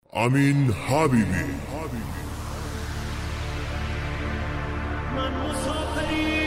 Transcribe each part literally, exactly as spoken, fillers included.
امین حبیبی. من مسافری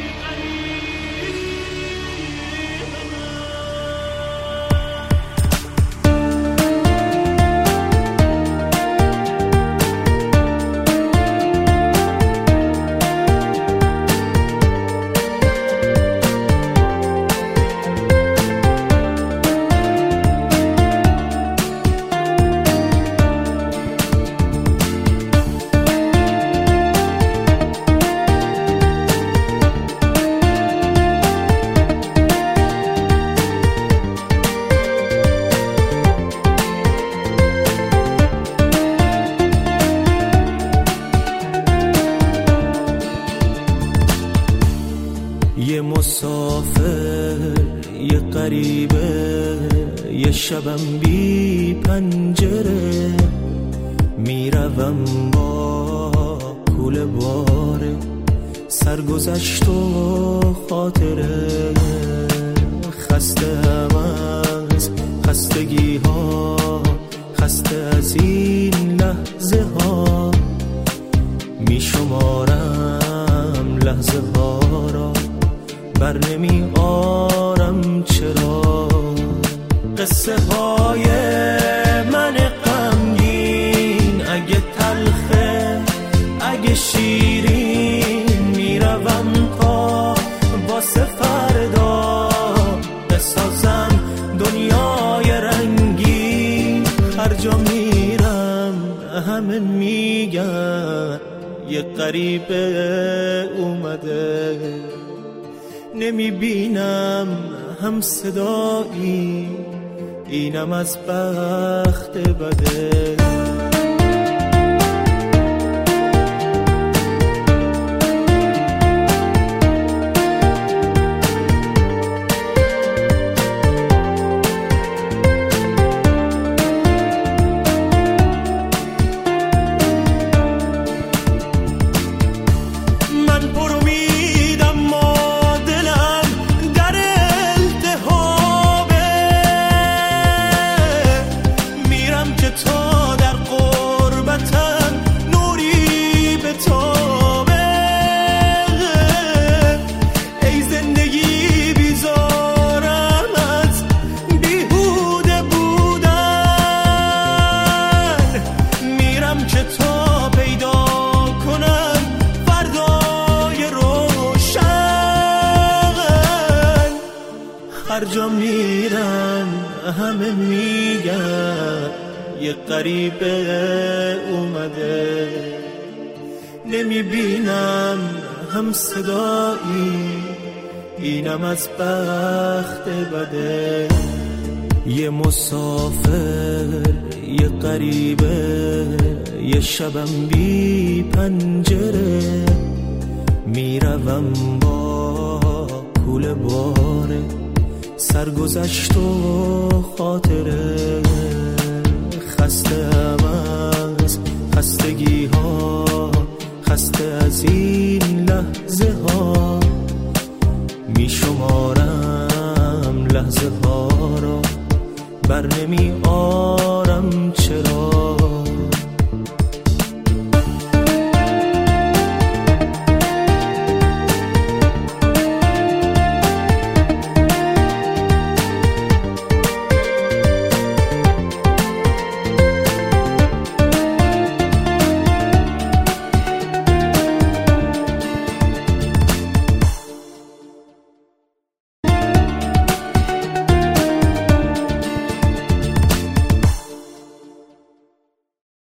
یه مسافر، یه غریبه، یه شبم بی پنجره، میروم با کوله باره، سرگذشت و خاطره، خستم از خستگی ها، خسته از این لحظه ها، میشمارم لحظه ها را، بر نمی آرم چرا. قصه های من غمگین، اگه تلخه اگه شیرین، میروم تا واسه فردا بسازم دنیای رنگین. هر جا میرم همه میگن یه غریبه اومده، نمیبینم هم صدایی، اینم از بخت بده. هر جا میرم همه میگن یه غریبه اومده، نمیبینم هم صدایی، اینم از بخت بده. یه مسافر، یه غریبه، یه شبم بی پنجره، میروم با کوله باره، سرگذشت و خاطره، خستم از خستگی ها، خسته از این لحظه ها، میشمارم لحظه ها را، بر نمی آرم